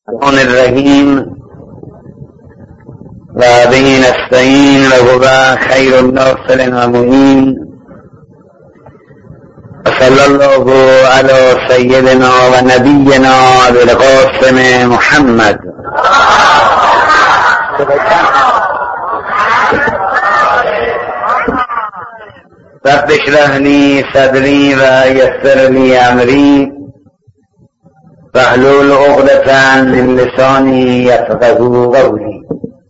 الرحمن الرحیم و به نستعین و هو خیر الناصر و معین و صلی الله علی سیدنا و نبینا بالقاسم محمد. رب اشرح لی صدری و یسر لی امری واحلل عقدة من لسانی یفقهوا قولی.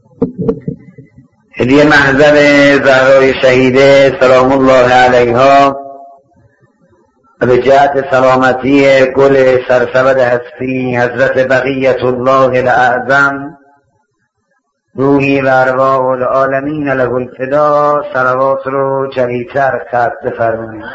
هدیه محضر زهرای شهیده سلام الله علیها و به جهت سلامتی گل سرسبد هستی حضرت بقیت الله الاعظم روحی و ارواح العالمین له الفدا صلوات رو جریتر ختم بفرمایید.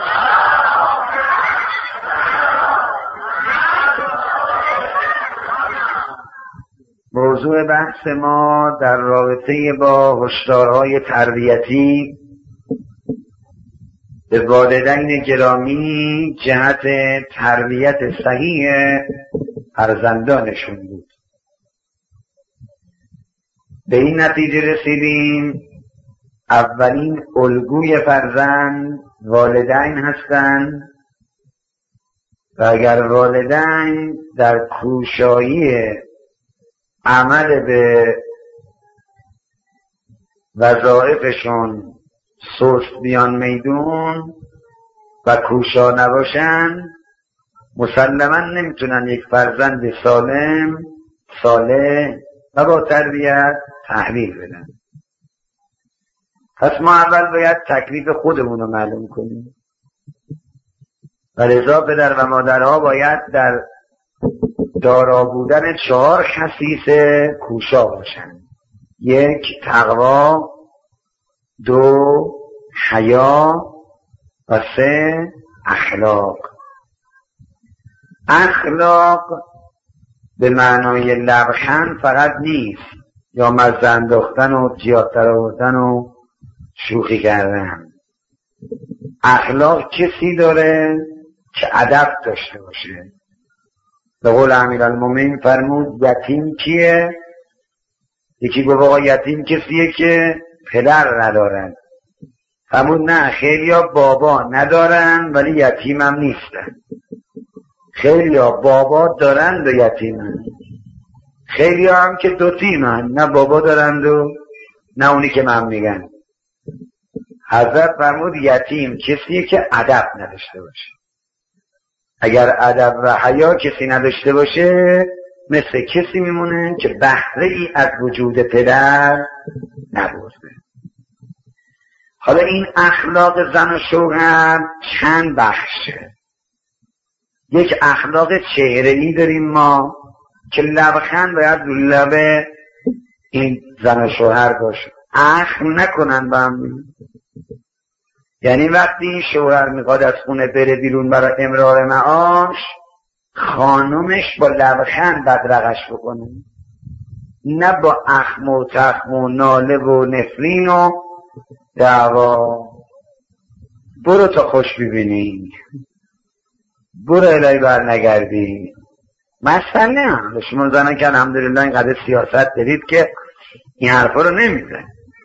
موضوع بحث ما در رابطه با هشدارهای تربیتی به والدین گرامی جهت تربیت صحیح فرزندانشون بود. به این نتیجه رسیدیم اولین الگوی فرزند والدین هستند و اگر والدین در کوشایی عمل به وظایفشون سست بیان میدون و کوشا نباشن، مسلما نمیتونن یک فرزند سالم، صالح و با تربیت تحویل بدن. پس ما اول باید تکلیف خودمون رو معلوم کنیم و لذا پدر و مادرها باید در دارا بودن 4 خصیص کوشا باشن: 1 تقوا، 2 حیا و 3 اخلاق. اخلاق به معنای لبخند فقط نیست یا مزه انداختن و زیادتر آوردن و شوخی کردن. اخلاق کسی داره که ادب داشته باشه. به قول امیرالمومنین فرمود یتیم کیه؟ یکی گفت آقا یتیم کسیه که پدر ندارن. فرمود نه، خیلیا بابا ندارن ولی یتیم هم نیستن. خیلیا بابا دارند و یتیمن، خیلیا هم که دو تیمن، نه بابا دارند و نه اونی که من میگن. حضرت فرمود یتیم کسیه که ادب نداشته باشه. اگر ادب و حیا کسی نداشته باشه مثل کسی میمونه که بهره ای از وجود پدر نبرده. حالا این اخلاق زن و شوهر چند بخشه. یک اخلاق چهره‌ای داریم ما که لبخند باید رو لب این زن و شوهر باشه، اخم نکنن با هم. یعنی وقتی شوهر میخواد از خونه بره بیرون برای امرار معاش، خانمش با لبخند بدرقش بکنه، نه با اخم و تخم و ناله و نفرین و دعوا. برو تا خوش ببینی، برو الهی بر نگردی. مسئله هم شما زنن که الحمدلله اینقدر سیاست دارید که این حرفا رو نمیزن.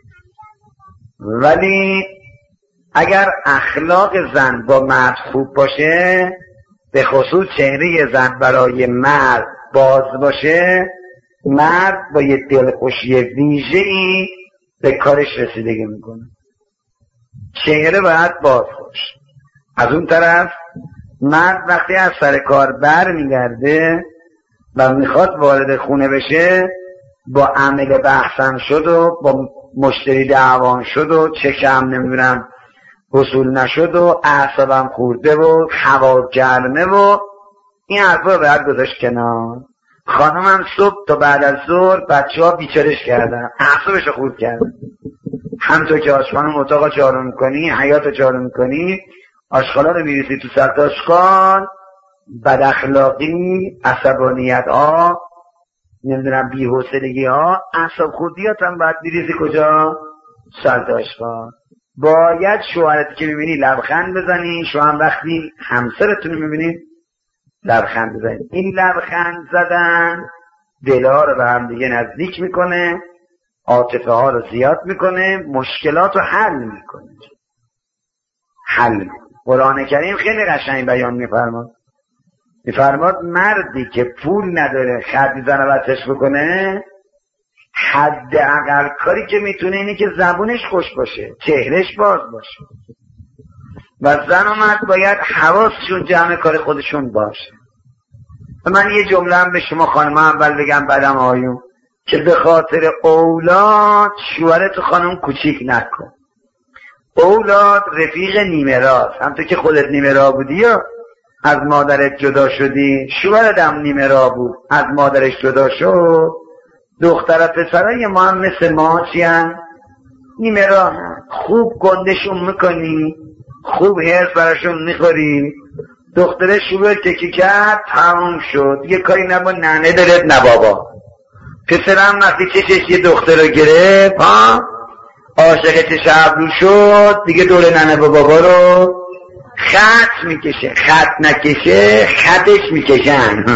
ولی اگر اخلاق زن با مرد خوب باشه، به خصوص چهره زن برای مرد باز باشه، مرد با یه دلخوشی ویژه‌ای به کارش رسیدگی میکنه. چهره باید باز باشه. از اون طرف مرد وقتی از سر کار بر میگرده و میخواد وارد خونه بشه، با عمل بحثم شد و با مشتری دعوان شد و چکم نمیدونم حصول نشد و اعصابم خورده و هوا گرمه و این حرفا باید گذاشت کنار. خانمم صبح تا بعد از ظهر بچه‌ها بیچارش کردن، اعصابش خورد کردن. همونطور که آشخانم اتاقا جارو میکنی، حیاط جارو میکنی، آشغالا رو میریزی تو سطح آشغال، بد اخلاقی، عصبانیت ها، نمیدونم بی‌حوصلگی ها، اعصاب خوردیات هم باید میریزی کجا؟ سطح آشغال. باید شوهرت که میبینی لبخند بزنی. شما هم وقتی همسرتون رو میبینید لبخند بزنید. این لبخند زدن دلا رو به هم دیگه نزدیک میکنه، عاطفه ها رو زیاد میکنه، مشکلات رو حل میکنه. قرآن کریم خیلی قشنگ بیان میفرماد مردی که پول نداره خرج زنوتش بکنه، حداقل کاری که میتونه اینه که زبونش خوش باشه، چهرش باز باشه، و زن و مرد باید حواسشون جمع کار خودشون باشه. و من یه جمله هم به شما خانم اول بگم بعدم آقایون، که به خاطر اولاد شوهرت خانم کوچیک نکن. اولاد رفیق نیمه راست، همطور که خودت نیمه راه بودی یا از مادرت جدا شدی، شوهرت هم نیمه راه بود از مادرش جدا شد. دختر پسرای ما هم مثل ما چیان؟ نیمه راه. خوب گندشون میکنی، خوب هرس براشون میخوری، دختره شوهر تکی کرد تموم شد، یه کاری نه با ننه دارد نه بابا. پسرم وقتی چشش یه دختر رو گرفت عاشق چش ابرو شد، دیگه دور ننه با بابا رو خط میکشه، خط نکشه خطش میکشن.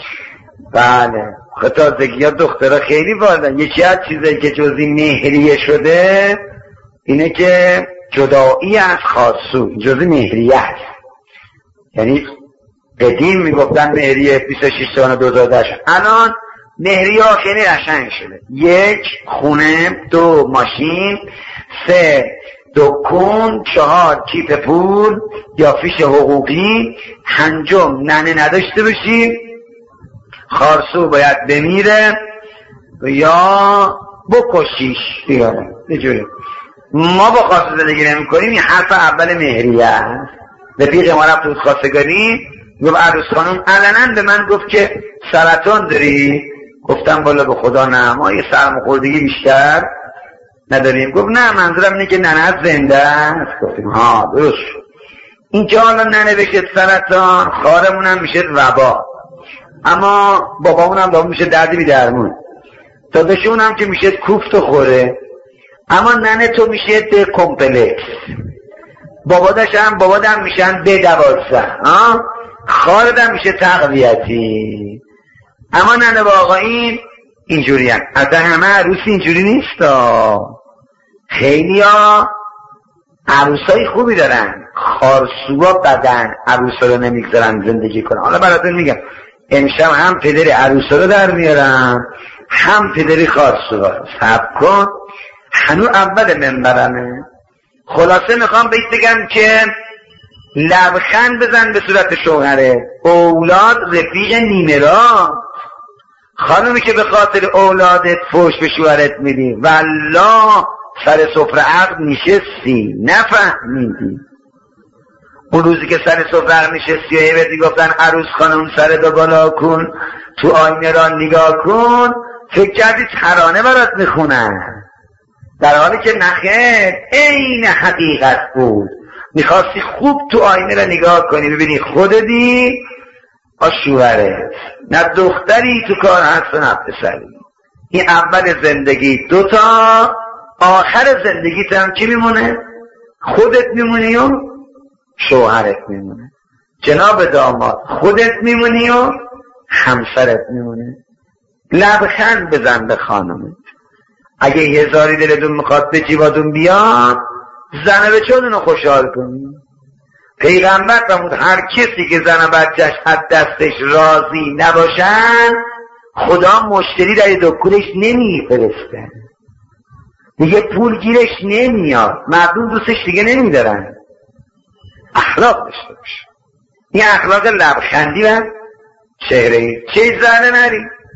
بله تازگی ها دخترها خیلی واردن. یکی از چیزایی که جزی مهریه شده اینه که جدایی از خاصو جزی مهریه است. یعنی قدیم میگفتن مهریه 26 سال 2010، الان مهریه خیلی قشنگ شده. 1 خونه، 2 ماشین، 3 دکون، 4 کیف پول یا فیش حقوقی، 5 ننه نداشته باشی، خارسو باید بمیره یا بکشیش دیگه. اینجوری ما با خاص زندگی نمی کنیم. این حرف اول مهریه است. رفیق ما رفت بود خواستگاری، گفت عروس خانم علنا به من گفت که سرطان داری؟ گفتم والا به خدا نه، ما یه سرماخوردگی بیشتر نداریم. گفت نه منظورم اینه که ننه زنده است. گفتیم ها درست. این که حالا ننه بشه سرطان، خواهرمون هم میشه وبا، اما بابامون هم دارم میشه دردی بی درمون، داداشمون هم که میشه کوفت و خوره، اما ننه تو میشه ده کمپلکس، بابادم میشن ده 12، خواهرم میشه تقویتی. اما ننه با آقایین اینجوری هم. اصلا همه عروسی اینجوری نیست. خیلی ها عروسای خوبی دارن، خارسوها بدن عروسا رو نمیگذارن زندگی کنن. حالا براتون میگم امشب هم پدری عروسا رو در میارم، هم پدری خارسوها. صبر کن هنو اول منبرمه. خلاصه میخوام بهت بگم که لبخند بزن به صورت شوهره. اولاد رفیق نیمه راه. خانومی که به خاطر اولادت فوش به شوهرت میدی والله سر سفره عقد نشستی نفهمیدی. اون روزی که سر سفره عقد نشستی و هیبتی گفتن عروس خانم سرتو بالا کن، تو آینه را نگاه کن، فکر کردی ترانه برات میخونن، در حالی که نخیر عین حقیقت بود. میخواستی خوب تو آینه را نگاه کنی ببینی خودتی با شوهرت، نه دختری تو کار هست و نه پسری. این اول زندگی 2 تا، آخر زندگیت هم کی میمونه؟ خودت میمونی و شوهرت میمونه. جناب داماد خودت میمونی و همسرت میمونه. لبخند بزن به خانمت. اگه 1000 دلتون میخواد به جیباتون بیاد، زن بچه‌تون رو خوشحال کنی. پیغمبر فرمود هر کسی که زن و بچه‌ش از دستش راضی نباشن خدا مشتری در دکونش نمیفرسته، دیگه پول گیرش نمیاد، مردم دوستش دیگه نمیدارن. اخلاق داشته باش. این اخلاق لبخندی و چهره چه زده نری،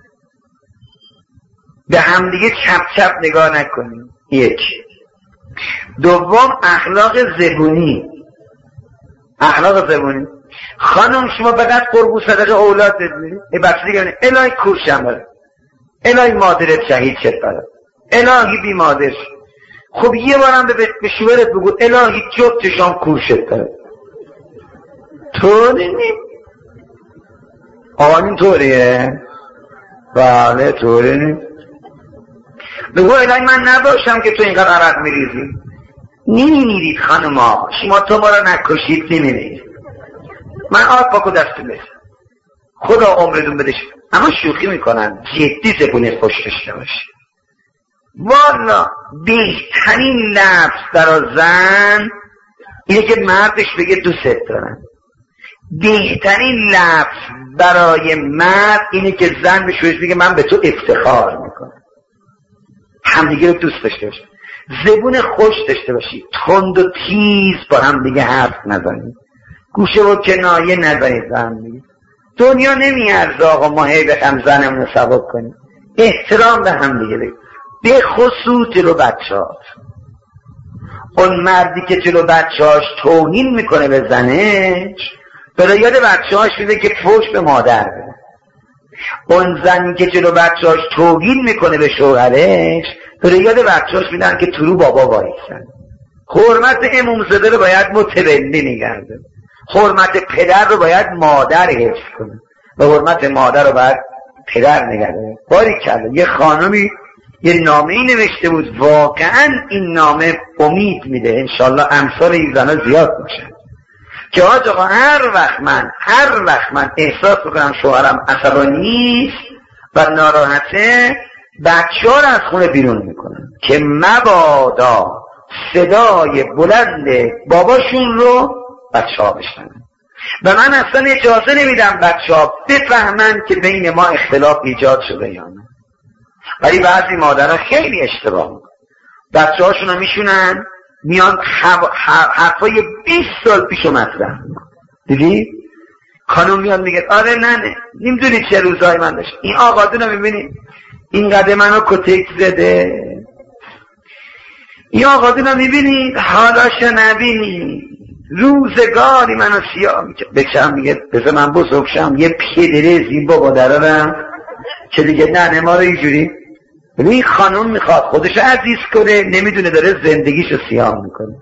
به همدیگه چپ چپ نگاه نکنیم. 1. دوم اخلاق زبونی. اخلاق زبونی. خانم شما فقط قربو صدقه اولاد بدید، ای بچه دیگه بینید الهی کورشم بره، الهی مادرت شهید شد بره، الهی بی مادر. خب یه بارم به شوهرت بگو الهی جفتشان کور شد بره. طوری نیم آقا این طوریه؟ بله طوری نیم. بگو الهی من نباشم که تو اینقدر عرق میریزی. نمیمیرید خانم ها، شما تو ما را نکشید نمیمیرید. من آب پاکو دستون بشم، خدا عمرتون بدش. اما شوخی میکنن، جدی زبون خوش داشته باشی. والا بهترین لفظ برای زن اینه که مردش بگه دوست دارم. بهترین لفظ برای مرد اینه که زن به شوهرش بگه من به تو افتخار میکنم. همدیگه رو دوست داشته باشی، زبون خوش داشته باشی، تند و تیز با هم دیگه حرف نزنید، گوشه و کنایه نزنید با هم دیگه. دنیا نمیارزه آقا ما هی بخم زنمون رو سبک کنیم. احترام به هم دیگه بگید، به خصوص جلو بچه‌هات. اون مردی که جلو بچه‌هاش توهین میکنه به زنش، برای یاد بچه‌هاش میده که فوش به مادر بده. اون زنی که جلو بچه‌هاش توهین میکنه به شوهرش، برای یاد بچه‌هاش میدن که تو رو بابا وایسن. حرمت امامزاده رو باید متولی نگرده، حرمت پدر رو باید مادر حفظ کنه و حرمت مادر رو باید پدر نگرده. باریکلا. یه خانمی یه نامه‌ای نوشته بود، واقعا این نامه امید میده انشالله امثال این زنها زیاد باشن، که آقا هر وقت من احساس بکنم شوهرم عصبانی و ناراحته، بچه‌ها رو از خونه بیرون میکنم که مبادا صدای بلند باباشون رو بچه‌ها بشنون. و من اصلا اجازه نمیدم بچه‌ها بفهمن که بین ما اختلاف ایجاد شده یا نه. ولی بعضی مادرها خیلی اشتباه میکنن، بچه‌هاشون رو میشونن میان حرفای 20 سال پیشو مطرح. دیدی؟ خانم میاد میگه آره نه نمیدونی چه روزای من داشت، این آقادون رو میبینی این قدر منو کتک زده، این آقادون رو میبینی حالاشو نبینی، روزگاری منو سیاه میکرد. بچم میگه بذار من بزرگشم یه پیدره زیبا با درارم که دیگه نه ما رو اینجوری. این خانم میخواد خودشو عزیز کنه، نمیدونه داره زندگیشو سیاه میکنه.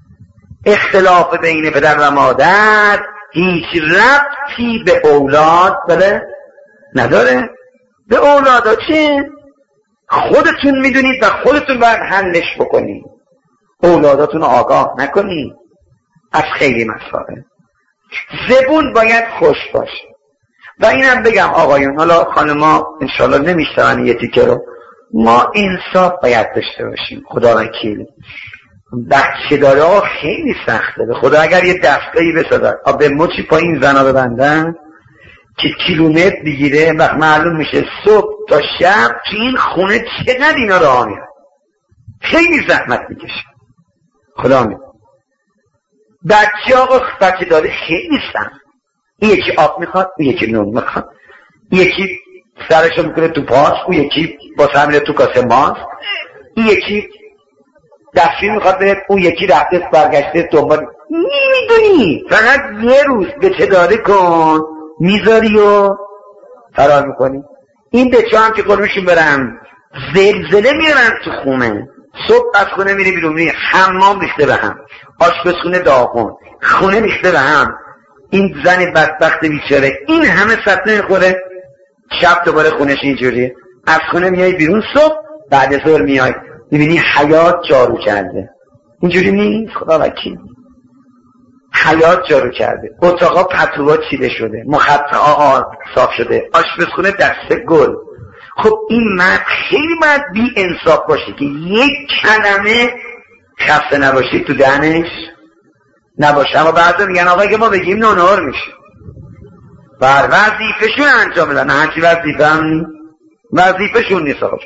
اختلاف بین پدر و مادر هیچ ربطی به اولاد بله نداره. به اولادا چه؟ خودتون میدونید و خودتون باید حلش بکنید، اولاداتون آگاه نکنید از خیلی مسائل. زبون باید خوش باشه. و اینم بگم آقایون، حالا خانما انشالله نمیشتون یه تیکه رو، ما انصاف باید داشته باشیم. خدا وکیل بچه داره ها خیلی سخته. به خدا اگر یه دستگاهی بسازن به مچی پایین زنا ببندن که کیلومتر بگیره، وقت معلوم میشه صبح تا شب تو این خونه چقدر اینا راه میرن، خیلی زحمت میکشه. خدا میدونه بچه آقا بچه داره خیلی سخت. این یکی آب میخواد، این یکی نون میخواد، یکی سرشو میکنه تو پاس، اون یکی با سمره تو کاسه ماست، این یکی دستی میخواد بره، اون یکی رفته برگشته دنبال. نمیدونی فقط یه روز به چه داره کن میذاری و فرار میکنی. این بچه هم که قرمشون برم زلزله میرن تو خونه، صبح از خونه میری بیرون، میری حمام ریخته به هم، آشپزخونه داغون، خونه ریخته به هم. این زن بدبخت بیچاره این همه سطح میخوره، شب دوباره خونش اینجوریه. از خونه میای بیرون، صبح بعد ظهر میای میبینی حیاط جارو کرده. اینجوری نیست خدا وکیل. حیاط جارو کرده، اتاقا پتوها چیده شده، مخطئا صاف شده، آشپزخونه دسته گل. خب این مرد خیلی باید بی انصاف باشه که یک کلمه خسته نباشی تو دهنش نباشه. اما بعضا میگن آقا که ما بگیم نونور میشه، بر وظیفه‌شون انجام بدن. نه هرچی وظیفه‌شون نیست آقا.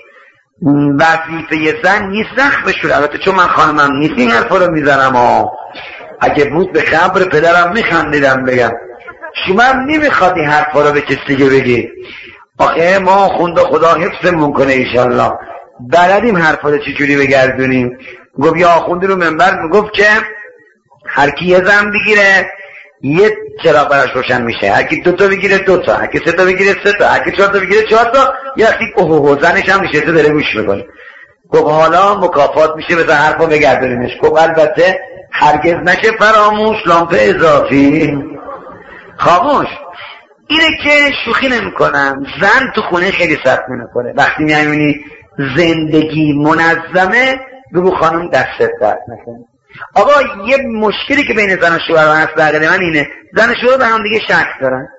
وظیفه زن نیست زخمشون. البته چون من خانمم نیست این حرفا رو میزنم، اگه بود به خبر پدرم میخندیدم بگم شما هم نمیخواد این حرفا رو به کسی دیگه بگی. آخه ما خونده خدا حفظمون کنه ایشالله بلدیم حرفا رو چجوری بگردونیم. گفت یا آخوندی رو منبر میگفت که هر کی یه زن بگیره یه چراغ براش روشن میشه، هر کی 2 تا بگیره 2 تا، هر کی 3 تا بگیره 3 تا، هر کی 4 تا بگیره 4 تا. یه وقتی اوه زنش هم نشسته داره گوش میکنه. گفت حالا مکافات میشه بذار حرفا بگردونیمش. گفت البته هرگز نشه فراموش لامپ اضافی. خاموش. اینه که شوخی نمیکنم، زن تو خونه خیلی سخت میکنه. وقتی میبینی زندگی منظمه بگو خانم دستت درد نکنه. آقا یه مشکلی که بین زن و شوهر هست در من اینه، زن و شوهر به هم دیگه شک دارن.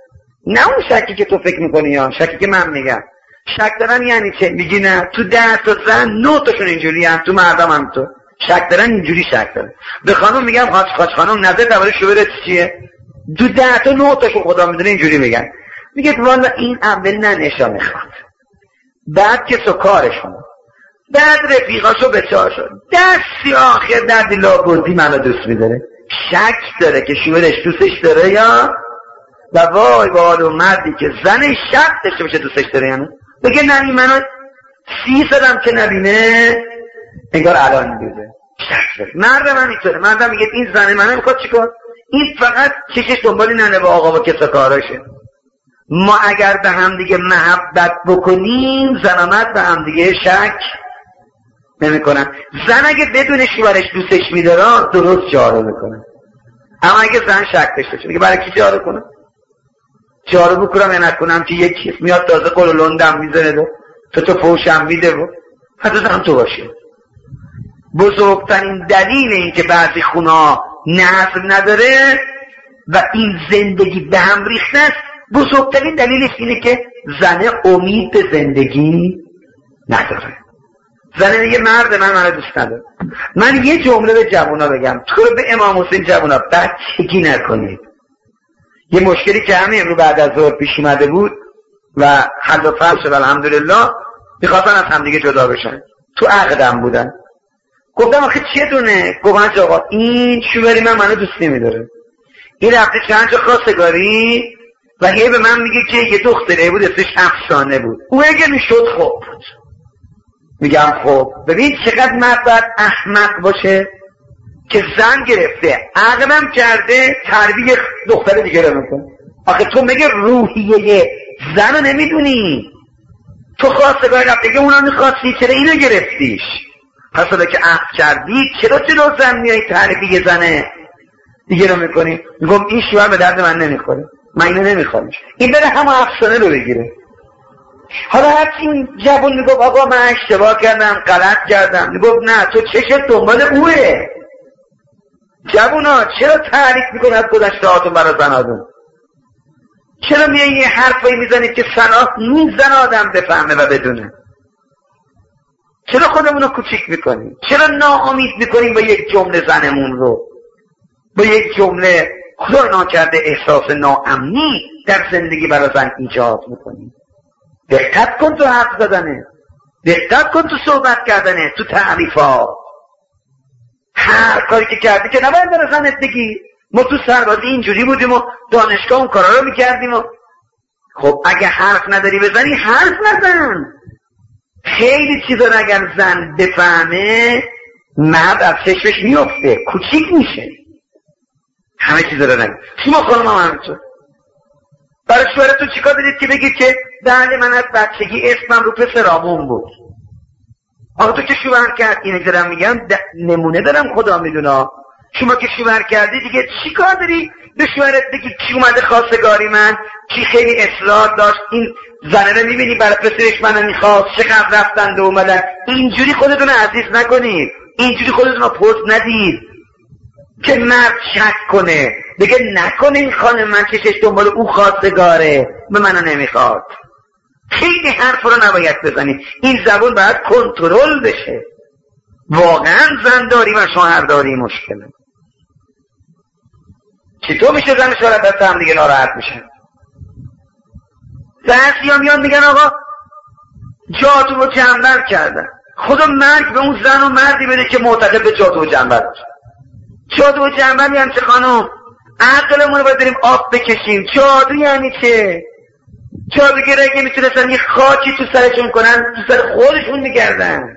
نه اون شکی که تو فکر میکنی، یا شکی که من میگم. شک دارن یعنی چه؟ میگی نه تو 10 تا زن 9 تاشون اینجوری هم، تو مردم هم تو شک دارن، اینجوری شک دارن. به خانم میگم خاص خانم نظر درباره شوهرت چیه؟ دو 10 تا 9 تاشون خدا میدونه اینجوری میگن. میگه والا این اول نه نشا میخواد، بعد کسو کارشون، بعد رفیقاشو به چاه شد، دستی آخر در دیلا بودی منو دوست میداره. شک داره که شوهرش دوستش داره یا و وای بالو مردی که زنش شک داشته باشه دوستش داره یعنی بگه نه این منو 30 سالم که نبینه انگار الان میدوزه. شک داره. مردم هم اینطوره، مردم میگه این زن منو میخواد چیکار؟ این فقط چشش دنبالی ننه با آقا با کسا کاراشه. ما اگر به هم دیگه محبت بکنیم زنامت به هم دیگه شک نمی کنن. زن اگه بدون شوهرش دوستش میداره درست جارو میکنه، اما اگه زن شک داشته باشه میگه برای کی جارو کنم؟ جارو بکنم یا نکنم که یکی میاد تازه قل و لندم میزنه تو پوشم میده و حتی زن تو باشه. بزرگترین دلیل این که بعضی خونه نظم نداره و این زندگی به هم ریخته است، بزرگترین دلیلش اینه که زنه امید به زندگی نداره. زنه میگه مرد من دوست نداره. من یه جمله به جوونا بگم، تو رو به امام حسین جوونا بچگی نکنید. یه مشکلی که همین امروز بعد از ظهر پیش اومده بود و حل و فصل شد الحمدلله، میخواستن از همدیگه جدا بشن، تو عقدم بودن. گفتم آخه چیه دونه؟ گفتن آقا این شوهری منو دوست نمیداره، این رفته چند جا خواستگاری و هی به من میگه که یه دختره بود اسمش افسانه بود، او اگه میشد خوب بود. میگم خب ببین چقدر مرد باید احمق باشه که زن گرفته عقلم کرده تربیه دختر دیگه رو میکنه. آخه تو مگه روحیه زن رو نمیدونی؟ تو خواستگاری رفته که اونا میخواستی، چرا اینو گرفتیش؟ پس حالا که عقل کردی چرا جلو زن میای تربیه زنه دیگه رو میکنی؟ میگم این شوهر به درد من نمیخوره، من اینو نمیخوامش، این بره همه افسانه رو بگیره. حالا هرچی این جوان میگفت آقا من اشتباه کردم غلط کردم، میگفت نه تو چشت دنبال اوه. جوونا چرا تعریف میکنی از گذشته هاتون برای زنادون؟ چرا میای یه حرفایی میزنید که زن آدم بفهمه و بدونه؟ چرا خودمونو کوچیک میکنیم؟ چرا ناامید میکنیم با یک جمله زنمون رو؟ با یک جمله خدا ناکرده احساس ناامنی در زندگی برای زن ایجاد میکنیم. دقت کن تو حرف زدنه، دقت کن تو صحبت کردنه، تو تعریفات. هر کاری که کردی که نباید برای زنت بگی. ما تو سربازی اینجوری بودیم و دانشگاه اون کارا رو میکردیم و خب اگه حرف نداری بزنی حرف نزن. خیلی چیزا رو اگر زن بفهمه مرد از چشمش میفته، کوچیک میشه. همه چیزا رو نگه. شما خانم هم همینطور برای شوهرتون چیکار دارید که بگید که بله من از بچگی اسمم رو پسرامون بود؟ آقا تو که شوهر کرد، اینه که دارم میگم نمونه دارم خدا میدونه. شما که شوهر کردی دیگه چی کار داری به شوهرت بگی کی اومده خواستگاری من، کی خیلی اصرار داشت، این زنه رو میبینی برای پسرش منو میخواست، چقدر رفتند و اومدن. اینجوری خودتون عزیز نکنید، اینجوری خودتون رو پوست ندید که مرد شک کنه بگه نکنه این خانم من چشش دنبال او خواستگاره به منو نمیخواد. خیلی حرف رو نباید بزنید، این زبون باید کنترل بشه. واقعا زنداری و شوهرداری مشکله. چطور میشه زن شوهر دست هم دیگه ناراحت میشن؟ بعضی ها میان میگن آقا جادو رو جنبل کردن. خدا مرگ به اون زن و مردی بده که معتقد به جادو و جنبل باشه. جادو و جنبل یعنی چه خانم؟ عقلمون رو باید بریم آب بکشیم. جادو یعنی چه؟ جادوگر اگه میتونستن یه خاکی تو سرشون کنن تو سر خودشون میگردن.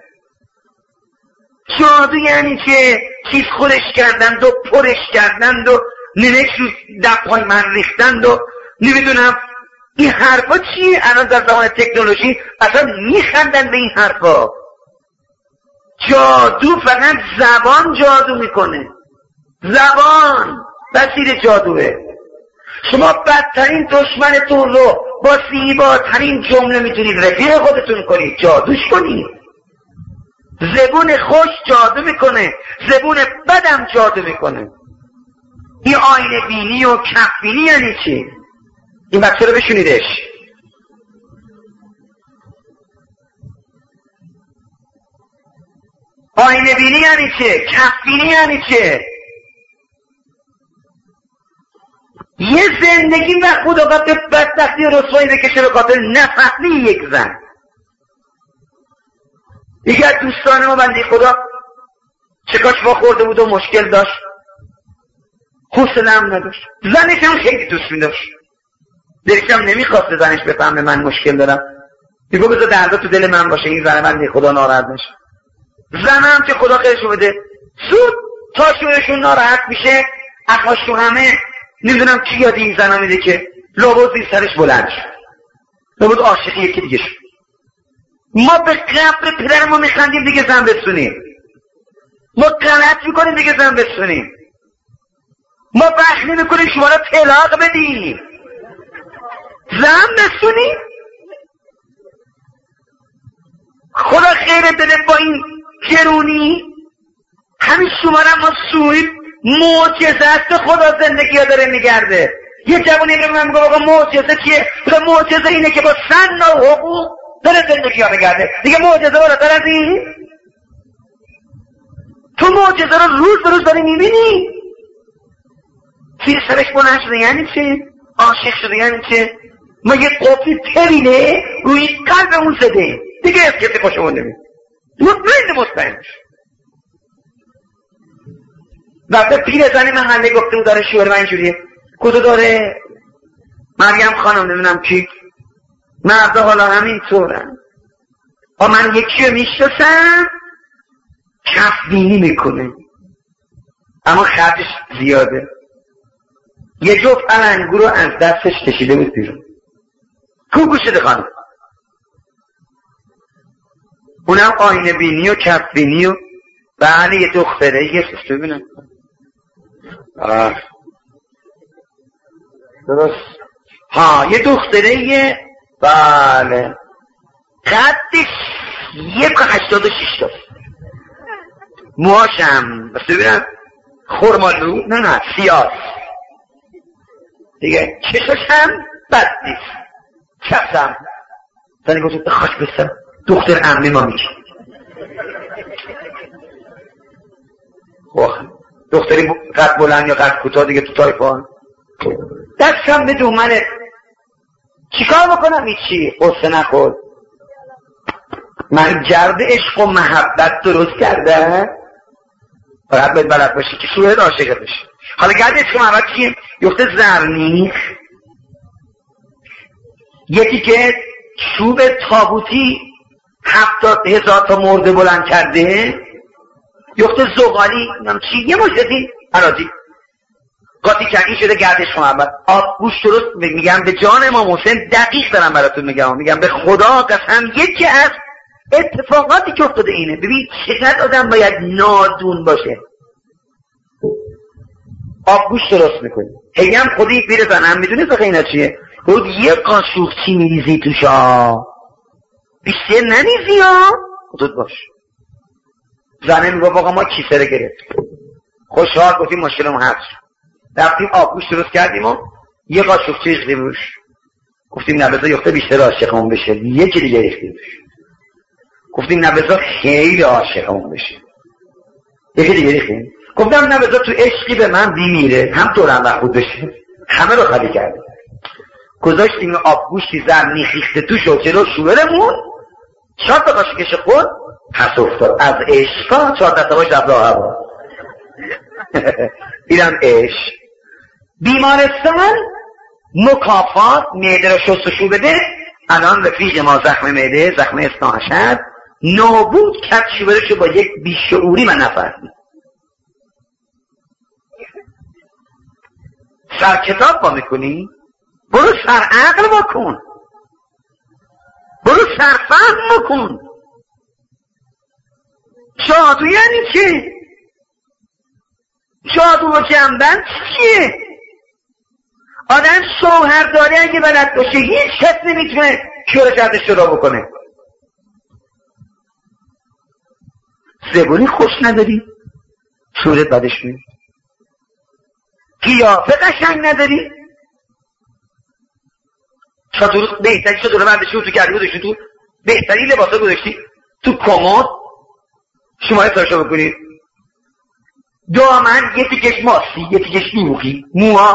جادو یعنی چه؟ چیز خودش کردند و پرش کردند و ننش رو دپای من ریختند و نمیدونم این حرفا چیه؟ الان در زمان تکنولوژی اصلا میخندن به این حرفا. جادو فقط زبان جادو میکنه، زبان وسیله جادوه. شما بدترین دشمنتون رو با زیباترین جمله میتونید رفیق خودتون کنید، جادوش کنید. زبون خوش جادو میکنه، زبون بدم جادو میکنه. این آینه بینی و کف بینی یعنی چی؟ این بچه رو بشونیدش. آینه بینی یعنی چه؟ کف بینی یعنی چه؟ یه زندگی و خدا به بدبختی و رسوایی بکشه به خاطر نفهمی یک زن. یکی از دوستان ما بنده خدا چکاش با خورده بود و مشکل داشت، حوصله هم نداشت، زنش هم خیلی دوست می داشت، دلش هم نمیخواست زنش بفهمه من مشکل دارم، میگو بذار دردا تو دل من باشه، این زن بنده خدا ناراحت نشه. زن هم که خدا خیرشو بده زود تا شوهرشون ناراحت میشه اخواشون همه نمیدونم کی یاد این زن هم میده که لابد زیر سرش بلند شد، لابد عاشقی یکی دیگه شد. ما به قبر پدر ما میخندیم دیگه زن بسونیم، ما غلط میکنیم دیگه زن بسونیم، ما بخلی میکنیم شما را طلاق بدیم زن بسونیم. خدا خیرت بده با این گرونی همین شما را ما سوید معجزه است. خدا زندگی ها داره میگرده. یه جوانی رو من میگم آقا معجزه چیه؟ معجزه اینه که با سن و حقوق داره زندگی ها میگرده. دیگه معجزه بالاتر از این؟ تو معجزه رو روز به روز داری میبینی. زیر سرش بلند شده یعنی چه؟ عاشق شده یعنی چه؟ ما یه قفلی ترینه روی قلبمون زده دیگه از کسی خوشمون نمید. مطمئن وقتی پیر زنی محله گفته بود داره شوهر من اینجوریه، کدو داره مریم خانم نمیدونم کی، مردا حالا همین طورن. من یکی رو میشناسم کف بینی میکنه اما خرجش زیاده، یه جفت علنگو رو از دستش کشیده بود بیرون. کو گوشده خانم؟ اونم آینه بینی و کف بینی و بله یه دختره یه سست ببینم درست یه دختره یه بله قدش 1.86 تا، موهاشم بس ببینم خرمالو نه سیاه دیگه، چشاشم بد نیست، چپسم زنی گفت خاک بستم دختر عمه ما میشه. دختری قد بلند یا قد کوتاه دیگه تو تایفان دستم به دومنه چیکار بکنم؟ هیچی، قصه نخور. من گرد عشق و محبت درست کرده باید باید بلد باشی که شوهر عاشقه بشی. حالا گرد عشق و محبت چیه؟ یخته زرنیخ یکی که چوب تابوتی 70,000 تا مرده بلند کرده، یخته زغالی چی یه مشتی عراضی قاطی کردی شده گردش محبت. گوش درست میگم به جان امام حسین دقیق دارم براتون میگم به خدا قسم یکی از اتفاقاتی که افتاده اینه. ببین چقدر آدم باید نادون باشه. گوش درست میکنی هی هم خودی بیر زنم میدونی سخه اینا چیه؟ خود یه قاشوق چی میریزی توشا بیشتر نریزی ها خودت باش. زنه میگه آقا ما کیسه رو گرفت خوشحال گفتیم مشکلمون حل شد، رفتیم آبگوش درست کردیم و یه قاشق چی ریختیم روش، گفتیم نبذار یخته بیشتر عاشقمون بشه، یکی دیگه ریختیم روش، گفتیم نبذار خیلی عاشقمون بشه، یکی دیگه ریختیم، گفتم نبذار تو عشقی به من بیمیره هم طورم وقت بود بشه، همه رو خالی کردیم، گذاشتیم آبگوشتی زرنی ریخته توش و جلو شوهرمون 4 تا قاشقش خود پس افتاد از عشقا 4 دسته‌اش رفت راه هوا. اینم عشق. بیمارستان مکافات معده رو شستشو بده، الان رفیق ما زخم معده زخم اثناعشر نابود کرد شوهرشو با یک بیشعوری من نفهمید. سر کتاب با میکنی؟ برو سر عقل بکن، برو سر فهم بکن. جادو یعنی چه؟ جادو و جنبند چیه؟ آدم شوهرداری اگه بلد باشه هیچ کس نمیتونه شور جدش رو بکنه. زبونی خوش نداری صورت بدش میاد، قیافه قشنگ نداری چادر بهتری چادر برداشتی تو گردی گذاشتی، تو بهتری لباسا گذاشتی تو کمد، شما حسابشو بکنید دامن یه تیکش ماسی یه تیکش دوغی، موها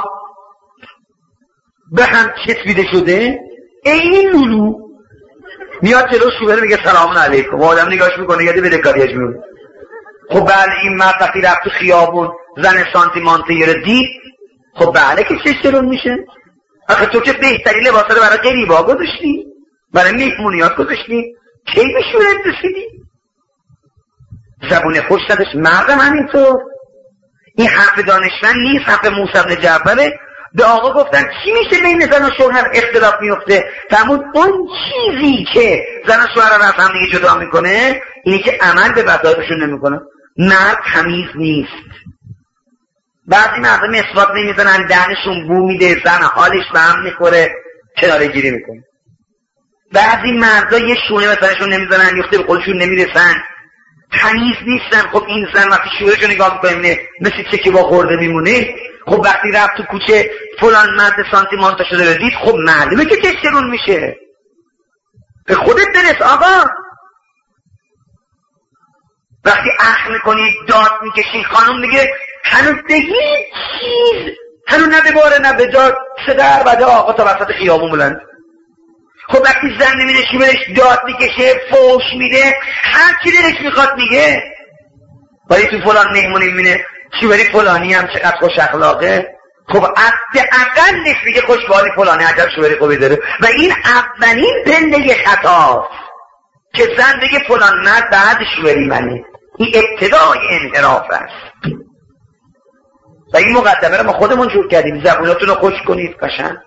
به هم چسبیده شده، این لولو میاد جلو شوهر میگه سلام علیکم، آدم نگاش میکنه یاد بدهکاریش میمونه. خب بله این مرد وقتی رفت تو خیابون زن سانتیمانتیه رو دید، خب بله که چشترون میشه. آخه تو که بهتری لباسا رو برای قریبا گذاشتی، برای مهمونیات گذاشتی، کی به شوهرت رسیدی؟ زبون خوش نداشت. مردم همینطور. این حرف دانشمند نیست، حرف موسی بن جعفره. به آقا گفتن چی میشه بین زن و شوهر اختلاف میفته؟ فرمود اون چیزی که زن و شوهر رو از هم دیگه جدا میکنه اینی که عمل به بدایشون نمیکنه. مرد تمیز نیست. بعضی مردم مسواک نمیزنن، دهنشون بو میده، زن حالش به هم میخوره، کناره گیری میکنه. بعضی مردا یه شونه مثلشون نمیزنن، یخته به خودشون نمیرسن، تمیز نیستن. خب این زن وقتی شوهرشو نگاه میکنه مثل چکی با خورده میمونه. خب وقتی رفت تو کوچه فلان مرد سانتیمانتا شده رو دید، خب معلومه که کشترون میشه. به خودت برس آقا. وقتی اخم میکنی داد میکشی، خانم میگه هنوز به هیچ چیز، هنوز نه به باره نه به داد، صدر بده آقا تا وسط خیابون بلند. خب وقتی زن نمیده شوهرش داد میکشه، فوش میده، هر چی دلش میخواد میگه. ولی تو فلان مهمونی میبینه شوهری فلانی هم چقدر خوش اخلاقه، خب اقلش میگه خوش به حال فلانی، عجب شوهری خوبی داره. و این اولین پله خطاست که زن بگه فلان مرد بعد شوهری منه. این ابتدای انحراف است. و این مقدمه رو ما خودمون جور کردیم. زبوناتون رو خوش کنید قشنگ.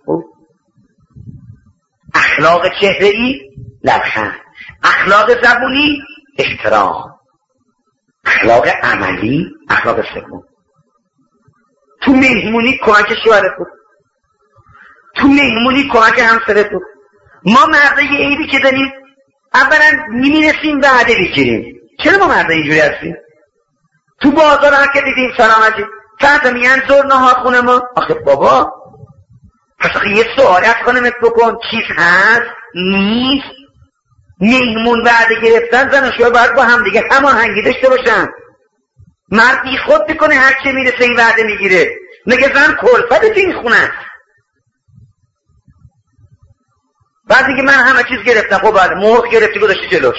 اخلاق چهره‌ای لبخند، اخلاق زبونی احترام، اخلاق عملی اخلاق سکون. تو مهمونی کمک شوهرت بود، تو مهمونی کمک همسرت بود. ما مرده یه عیبی که داریم، اولا میرسیم وعده بگیریم. چرا ما مرده اینجوری هستیم؟ تو بازار هم که دیدیم سلام علیکم فردا میگن زور نهار خونه ما. آخه بابا پس یه سوال از خانمت بکن، چیز هست نیست؟ مهمون وعده گرفتن زن و شوهر باید با هم دیگه هماهنگی داشته باشن. مرد بی خود میکنه هر چه میرسه این وعده میگیره، میگه زن کلفت این خونه است. بعد دیگه من همه چیز گرفتم، خب بعد مرغ گرفتی گذاشتی جلوش،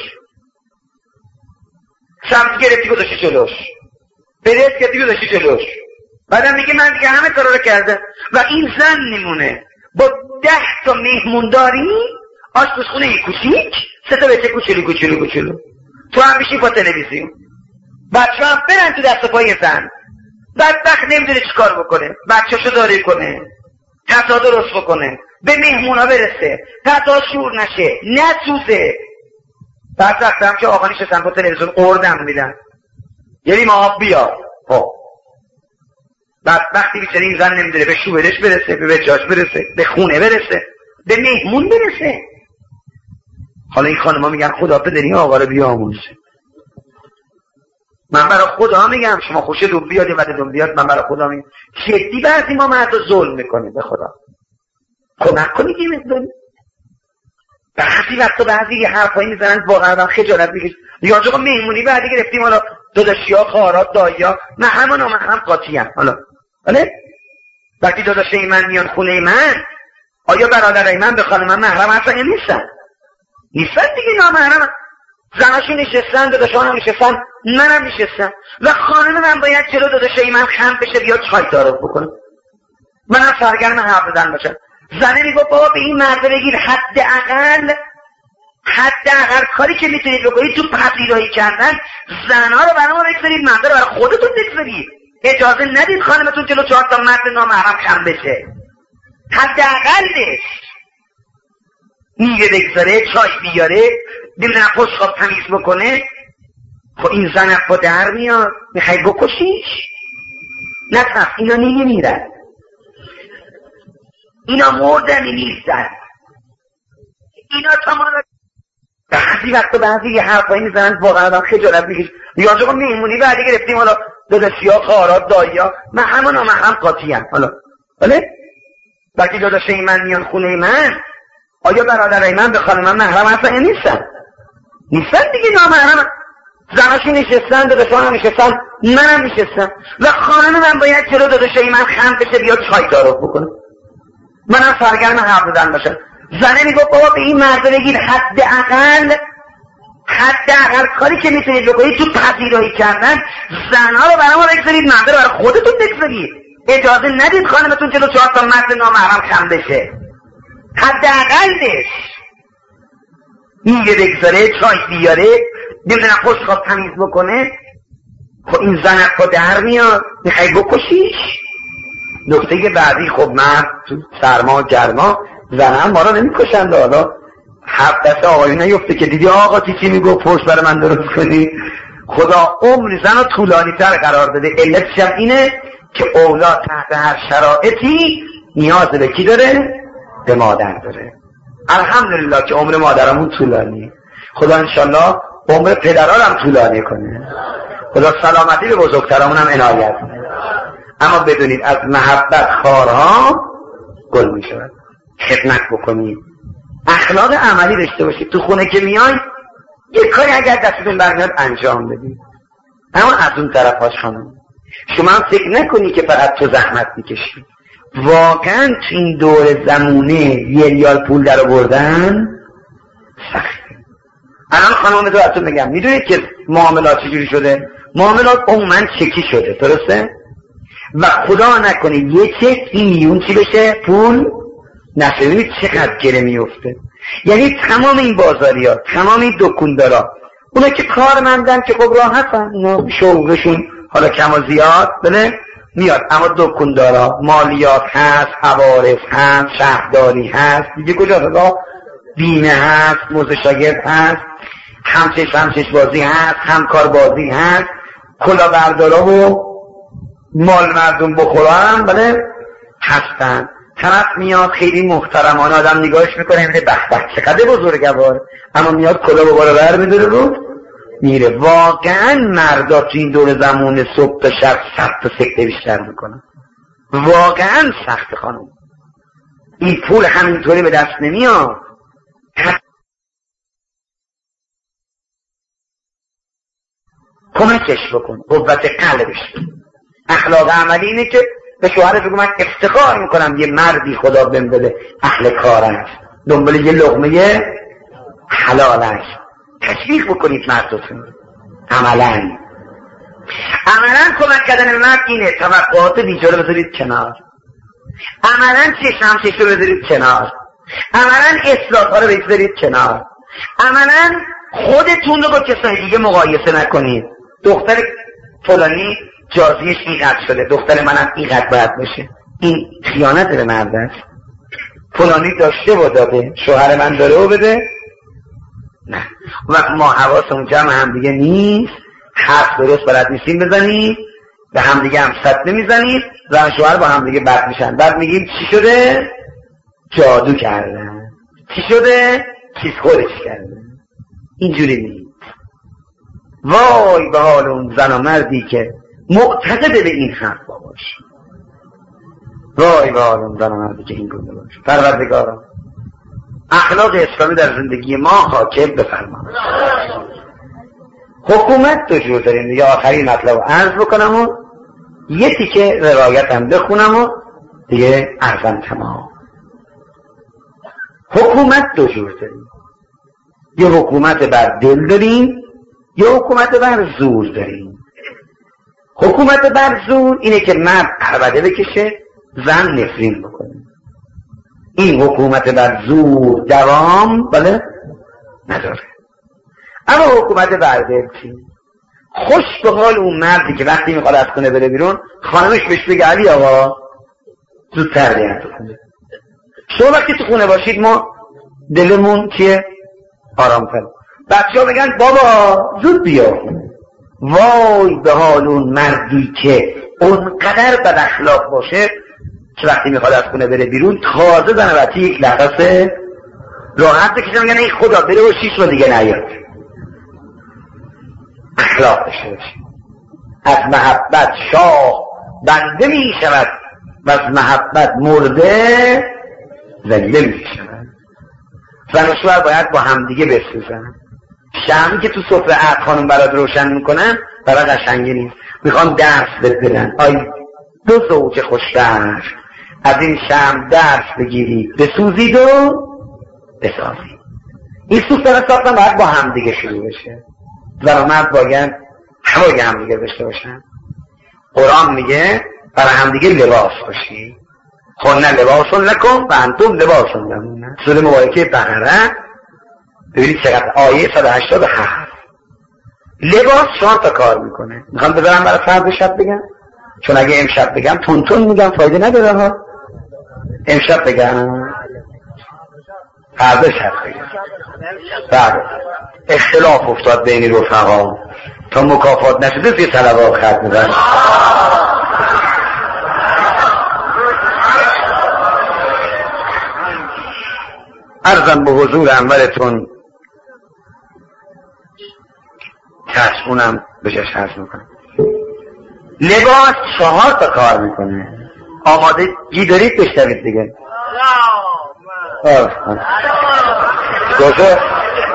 سبزی گرفتی گذاشتی جلوش، برنج گرفتی گذاشتی جلوش، بعدم میگه من دیگه همه کارا رو کردم. و این زن نمونه با 10 تا مهمون داری، آشپزخونه کوچیک، 3 تا بچه کوچولو، تو هم میشی با تلویزیون، بچه هم برن تو دست پای زن، بدبخت نمیدونه چی کار بکنه، بچه‌شو داری کنه، غذا درست بکنه، به مهمونا برسه، غذا شور نشه، نسوزه. بعد وقتم که آقا نشستن با تلویزیون قردم میدن، یعنی ما آب بیار. خب بدبختی بیچاره این زن نمیدونه به شوهرش برسه، به بچه‌اش برسه، به خونه برسه، به مهمون برسه. حالا این خانم‌ها میگن خدا بدنی آقا رو بیاموزه. من برای خدا میگم شما خوشتون بیاد بدتون بیاد، من برای خدا میگم جدی بعضی ما مرد ظلم میکنیم. به خدا کمک کنید این مقداری. بعضی وقتا بعضی یه حرفایی میزنن واقعا من خجالت میکشم. یا آقا مهمونی بعدی گرفتیم، حالا داداشی‌ها، خواهرات، دایی‌ها، من هم قاطیم. حالا وقتی داداشای من میان خونه من، آیا برادرای من به خانم من محرم هستن یا نیستن دیگه، نامحرمن. زناشون نشستن، داداشان هم نشستن، منم نشستم و خانم من باید جلو داداشای من خم بشه بیاد چای تعارف بکنه، منم سرگرم حرف زدن باشم. زنه میگه بابا به این مرد بگیر حداقل کاری که میتونید بکنید تو پذیرایی کردن زنها رو برای ما بگذارید، مرد رو برای خودتون بگذارید. اجازه ندید خانمتون جلو 4 تا مرد نامحرم خم بشه. حداقلش میوه بگذاره، چای بیاره، نمیدونم پشت تمیز بکنه. خب این زن با در میاد، میخوای بکشیش؟ نه، اینا نمیمیرن، اینا مردنی نیستن، اینا تمام. بعضی وقتا بعضی یه حرفایی میزنن واقعا من خجالت میکشم. یا آقا مهمونی بعدی گرفتیم، حالا داداشی‌ها، خواهرات، دایی‌ها، من هم قاطیم. حالا وقتی داداشای من میان خونه من، آیا برادرای من به خانم من محرم هستن یا نیستن دیگه، نامحرم. زناشون نشستن، داداشان هم نشستن، منم نشستم و خانم من باید چرا داداشای من خم بشه بیاد چای تعارف بکنه، منم سرگرم حرف زدن باشم. زنه میگفت بابا به این مرد بگید حداقل کاری که میتونید بکنید تو پذیرایی کردن زنها رو برای ما بگذارید، مرد رو برای خودتون بگذارید. اجازه ندید خانمتون جلو 4 تا مرد نامحرم خم بشه. حداقلش میگه بگذاره، چای بیاره، نمیدونم خوشخواب تمیز بکنه. خب این زن پا در میاد، میخوای بکشیش. نکته بعدی، خب مرد تو سرما گرما زنم ما رو نمیکشند. حالا 7 دست آقایون نیفته که دیدی آقا چی میگو پشت برای من درست کنی. خدا عمر زن رو طولانی تر قرار داده. علتش هم اینه که اولاد تحت هر شرایطی نیاز به کی داره؟ به مادر داره. الحمدلله که عمر مادرمون طولانیه. خدا انشالله عمر پدران هم طولانی کنه. خدا سلامتی به بزرگترامون هم عنایت کنه. اما بدونید از محبت خارها گل می شود. خدمت بکنید، اخلاق عملی داشته باشید. تو خونه که میای یک کاری اگر دستتون برمیاد انجام بدید. اما از اون طرف خانم شما هم فکر نکنی که فقط تو زحمت میکشی. واقعا تو این دور زمونه 1 ریال پول در آوردن سخته. الان خانم تو ازتون بگم، میدونید که معاملات چجوری شده؟ معاملات عموما چکی شده، درسته؟ و خدا نکنه یه چک 1 میلیون چی بشه پول نشه. ببینید چقدر گره میفته. یعنی تمام این بازاریات، تمام این دکاندارا، اونا که کارمندن که خب راحتن، اونا شغلشون حالا کم و زیاد بله میاد، اما دکاندارا مالیات هست، عوارض هست، شهرداری هست، دیگه کجا بگاه، بیمه هست، موزه شاگرد هست، همچش بازی هست، همکار بازی هست، کلاهبردارا و مال مردم بخورن بله هستن. طرف میاد خیلی محترمانه آدم نگاهش میکنه، میگه به به چقدر بزرگوار، اما میاد کلاه به بالا بر میداره رو میره. واقعا مردا تو این دور زمان صبح تا شب 100 تا سکته بیشتر میکنن. واقعا سخت خانم، این پول همینطوری به دست نمیاد. کمکش بکن، قوت قلبش. اخلاق عملی اینه که به شوهرش بگو من افتخار میکنم یه مردی خدا بهم داده اهل کار است، دنبال یه لقمه حلال است. تشویق بکنید مردتون. عملا کمک کردن مرد اینه توقعات بیچاره رو بذارید کنار، عملا چشم رو بذارید کنار، عملا اصلاحات رو بذارید کنار، عملا خودتون رو با کسای دیگه مقایسه نکنید. دختر فلانی جازیش اینقدر شده، دختر منم اینقدر باید باشه. این خیانت به مرد است. فلانی داشته و داده، شوهر من داره و بده. نه، وقت ما حواسمون جمع هم دیگه نیست، حرف درست بلد نیستیم بزنیم، به هم دیگه هم سطنه میزنیم، زن شوهر با هم دیگه بد میشن. بعد میگیم چی شده؟ جادو کردن. چی شده؟ کیس خورش کردن. اینجوری نیست. وای به حال اون زن و مردی که معتقد به این حرف باش. وای به حال اون زن و مردی که این گونه باش. پروردگارا اخلاق اسلامی در زندگی ما حاکم بفرما. حکومت دو جور داریم دیگه. آخرین مطلب رو عرض بکنم و یه تیکه روایت هم بخونم و دیگه عرضم تمام. حکومت دو جور داریم، یه حکومت بر دل داریم، یه حکومت بر زور داریم. حکومت بر زور اینه که مرد عربده بکشه، زن نفرین بکنه. این حکومت بر زور دوام بله نداره. اما حکومت بر دل چی؟ خوش به حال اون مردی که وقتی میخواد از خونه بره بیرون خانمش بهش بگه علی آقا زودتر بیان تو خونه. شما وقتی تو خونه باشید ما دلمون چیه؟ آرام‌تر. بچه‌ها بگن بابا زود بیا. وای به حال اون مردی که اونقدر بد اخلاق باشه که وقتی میخواد از خونه بره بیرون تازه زن بچه یک لحظه راحت بکشه میگن ای خدا بره و 6 رو دیگه نیاد. اخلاق داشته باشه. از محبت شاه بنده می شود و از محبت مرده زنده می شود. زن و شوهر باید با همدیگه بسوزن. شمعی که تو سفره عقد خانم برات روشن میکنن برای قشنگی نیست. میخوان درس بدن. آی دو زوج خوشبخت از این شمع درس بگیرید، بسوزید و بسازید. این سوختن ساختن باید با همدیگه شروع بشه. زن و مرد باید همدیگه داشته باشن. قرآن میگه برای همدیگه لباس باشی. خونه لباسون لکن و انتم لباسون لمونه. سوره مبارکه بقره ببینید چقدر آیه 187. لباس 4 تا کار میکنه. میخوام بذارم برای فردا شب بگم، چون اگه امشب بگم تون میگم فایده نداره ها. امشب بگم فردا شب بگم. بعد اختلاف افتاد بین رفقا تا مکافات نشده زیر طلبا خط میزن. عرضم به حضور انورتون چشمونم بهش عرض میکنم. لباس 4 تا کار میکنه. آماده گی دارید بشنوید دیگه. دوشه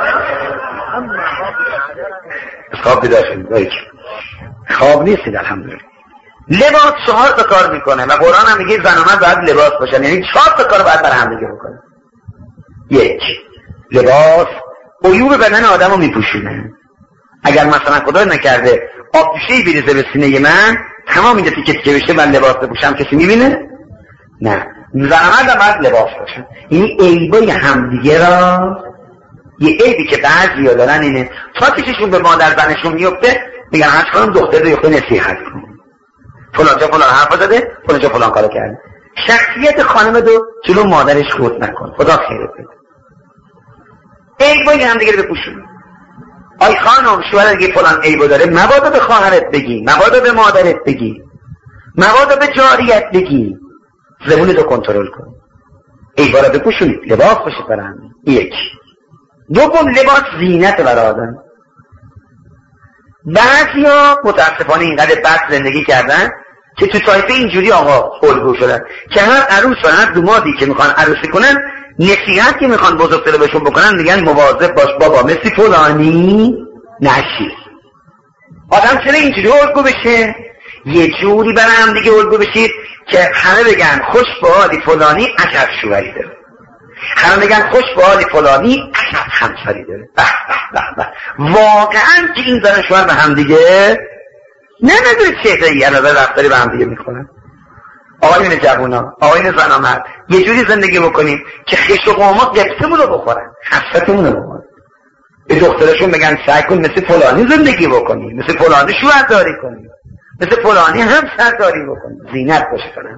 خواب بیدار شدید. خواب نیستید الحمدلله. لباس 4 تا کار میکنه و قرآن هم میگه زن و مرد باید لباس باشن، یعنی 4 تا کار باید برای هم دیگه بکنه. 1. لباس عیوب بدن آدم رو میپوشونه. اگر مثلا خدا نکرده آب جوشه‌ای بریزه به سینه من، تمام اینجا تیکه تیکه بشه، من لباس بپوشم کسی میبینه؟ نه. زن و مرد باید لباس باشن. یعنی عیبای همدیگه را، یه عیبی که بعضیا دارن اینه تا پیششون به مادر زنشون میفته میگن هر کنم دختر رو یخته نصیحت کن، فلان جا فلان حرف زده، فلان جا فلان کارو کرده. شخصیت خانم دو جلو مادرش خورد نکن، خدا خیرت بده. عیبای همدیگه رو بپوشون. آی خانم شوهر اگه فلان عیبو داره مبادا به خواهرت بگی، مبادا به مادرت بگی، مبادا به جاریت بگی، زبون رو کنترل کن. عیبا رو بپوشونید، لباس باشه برای همین. 1. 2. لباس زینت برای آدم. بعضیا متاسفانه اینقدر بد زندگی کردن که تو طایفه اینجوری آقا الگو شدن که هر عروس و هر دومادی که میخوان عروسی کنن، نصیحت که میخوان بزرگتر بهشون بکنن میگن مواظب باش بابا مثل فلانی نشی. آدم چرا اینجوری الگو بشه؟ یه جوری برای هم دیگه الگو بشید که همه بگن خوش به حالی فلانی عجب شوهری داره، همه بگن خوش به حالی فلانی عجب همسری داره. واقعا که این زن شوهر به هم دیگه نمیدونه چه یه نظر رفتاری به هم دیگه میکنن. آقایون جوونا، آقایون زن و مرد، یه جوری زندگی بکنیم که خش و قامات قبطمون رو بخورن، حفتمون رو بخورن. به دخترشون بگن سعی کن مثل فلانی زندگی بکنی، مثل فلانی شوهرداری کنی، مثل فلانی همسرداری بکنی، زینت باشه کنن.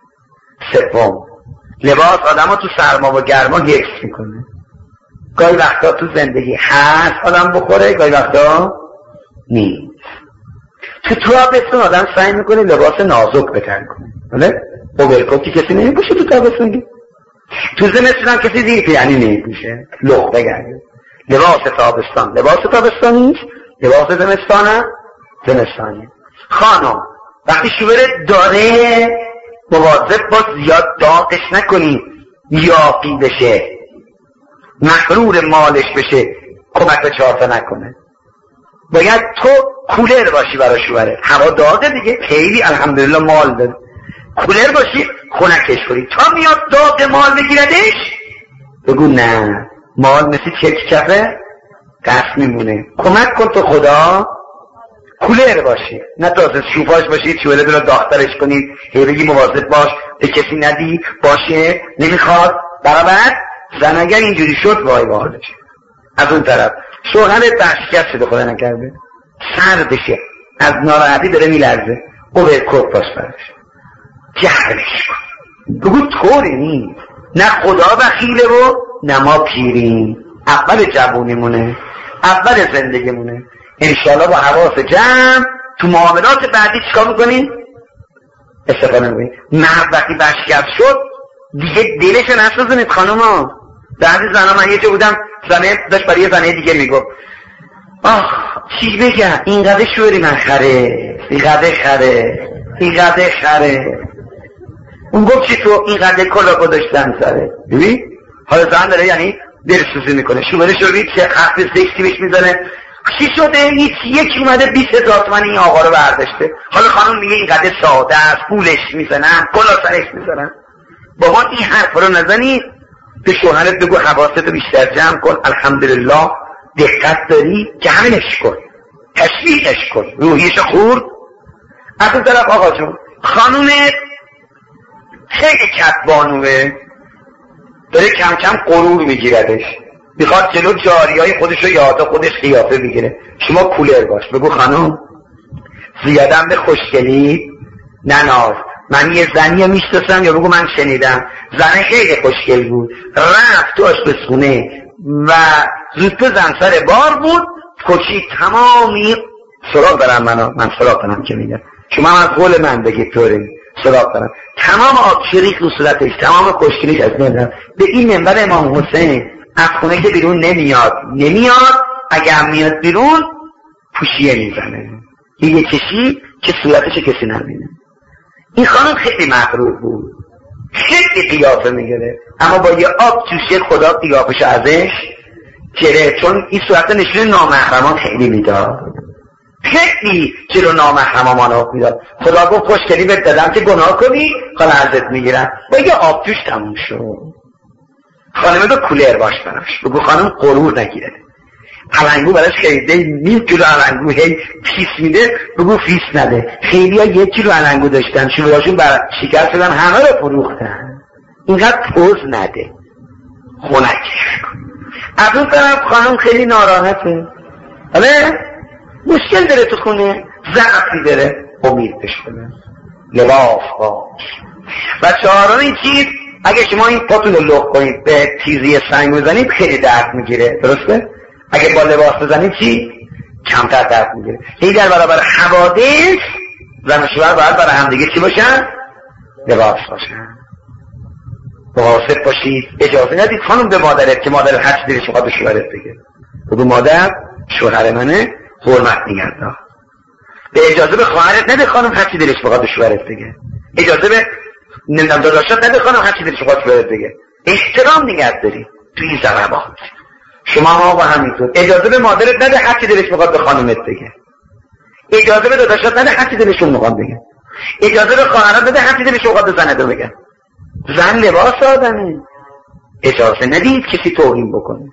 3. لباس آدم ها تو سرما و گرما حفظ میکنه. گاهی وقتا تو زندگی هست آدم بخوره، گاهی وقتا نیست. تو تابستون آدم سعی میکنه لباس نازک بتن کنه، بله؟ اوورکوتی کسی نمیپوشه تو تابستون. تو زمستون هم کسی زیر پیرنی نمیپوشه، لخ بگرده. لباس تابستان لباس تابستانی است، لباس زمستان هم زمستانی. خانم وقتی شوهرت داره مواظب باش زیاد داغش نکنی، یاقی بشه، مغرور مالش بشه، کمک به 4 تا نکنه. باید تو کولر باشی برای شوهرت. هوا داغه دیگه، خیلی الحمدلله مال داره، کولر باشی خنکش کنی تا میاد داغ مال بگیردش بگو نه مال مثل چک چپه قصد میمونه، کمک کن تو خدا کولر باشی، نه تازه شوفاش باشی شوهرت رو داغترش کنی، هی بگی مواظب باش به کسی ندی، باشه نمیخواد. برابر زن اگر اینجوری شد وای وای. از اون طرف شوهرت شکست شده خدا نکرده سردشه، از ناراحتی داره میلرزه، اوورکوت باش براش، جهرش کن، بگو طوری نیست، نه خدا بخیله و نه ما پیریم، اول جوونیمونه، اول زندگیمونه. انشاءالله با حواس جمع تو معاملات بعدی چیکار میکنیم؟ استفاده میکنیم. مرد وقتی بشکست شد دیگه دلش نسوزونید خانوما. بعضی زنها، من یه جا بودم زنه داشت برای یه زنه دیگه میگفت چی بگم اینقدر شوری من خره، اینقدر خره. اون گفت چی تو اینقدر کلا گذاشتن سره. ببین حالا زن داره یعنی دلسوزی میکنه، شوهرش رو چه حرف زشتی بهش میزنه. چی شده؟ یکی اومده 20,000 تومان این آقا رو برداشته. حالا خانم میگه اینقدر ساده است، پولش میزنن، گلا سرش میزنن. بابا این حرف رو نزنی، به شوهرت بگو حواستو بیشتر جمع کن، الحمدلله دقت داری که همینش کن، تشویقش کن، روحیش خورد. از اون طرف آقا جون خانومت خیلی کتبانوه، داره کم کم غرور میگیردش، میخواد جلو جاریای خودش رو یادا خودش قیافه بگیره. شما کولر باش، بگو خانم زیادم به خوشگلی نناز، من یه زنی میشناسم، یا بگو من شنیدم زنه خیلی خوشگل بود، رفت تو آشپزخونه و زود زن سر بار بود، کچی تمامی سراغ دارم، من سراغ دارم که میگم شما هم از قول من بگید طوری سراغ دارم، تمام آبشریخ رو صورتش، تمام خوشگلیش از نمیدم. به این منبر امام حسین از خونه که بیرون نمیاد، اگر میاد بیرون پوشیه میزنه، یه چشی که صورتش کسی نبینه. این خانم خیلی مغرور بود، خیلی قیافه میگره، اما با یه آب جوشه خدا قیافش ازش گره، چون این صورت نشون نامحرمان خیلی میداد، خیلی جلو نامحرمان آب میداد. خدا گفت خوشگلی بهت دادم که گناه کنی، حالا ازت میگیرن. با یه آب جوش تموم شد. خانمه دو کولر باش براش، بگو خانم غرور نگیره، علنگو براش خریده 1,000 کیلو علنگو هی فیس میده، بگو فیس نده. خیلی ها 1 کیلو علنگو داشتن، شلوغاشون بر شکر شدن، همه رو فروختن. اینقدر پوز نده، خونکش کن. از اون طرف خانم خیلی ناراحته، آره مشکل داره تو خونه، ضعفی داره، امید بشکنه، لباس باش. و چهارم این چیز، اگه شما این پاتون رو لخ کنید به تیزی سنگ بزنید خیلی درد میگیره، درسته؟ اگه با لباس بزنید چی؟ کمتر درد میگیره. این در برابر حوادث زن و شوهر باید برای هم دیگه چی باشن؟ لباس باشن، مواظب باشید. اجازه ندید خانم به مادرت که مادرت هر چی دلش میخواد به شوهرت بگه، بگو مادر شوهر منه، حرمت نگردار. به اجازه به خواهرت نده خانم هر چی دلش میخواد به شوهرت بگه، اجازه به نمیدونم داداشات نده خانم هر چی دلش میخواد شوهرت بگه. احترام نگه داری تو این ضربات. شما ها با همینطور اجازه به مادرت نده هر چی دلش میخواد به خانمت بگه، اجازه به داداشات نده هر چی دلشون میخواد بگه، اجازه به خواهرات نده هر چی دلش میخواد به زنت بگه. زن لباس آدمه، اجازه ندید کسی توهین بکنه.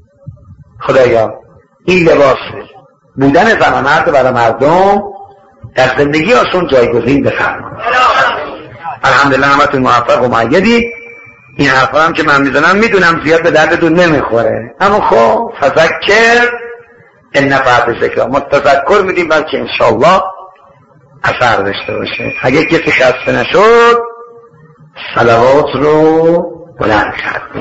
خدایا این لباس بودن زن و مرد برای مردم در زندگی آسون جایگزین بفرما. الحمدلله همتون موفق و مؤیدی. این حرفا هم که من میزنم میدونم زیاد به دردتون نمیخوره، اما خب فذکر ان نفعت الذکری، ما تذکر میدیم بلکه انشاءالله اثر داشته باشه. اگه کسی خسته نشد صلوات رو بلند کردیم.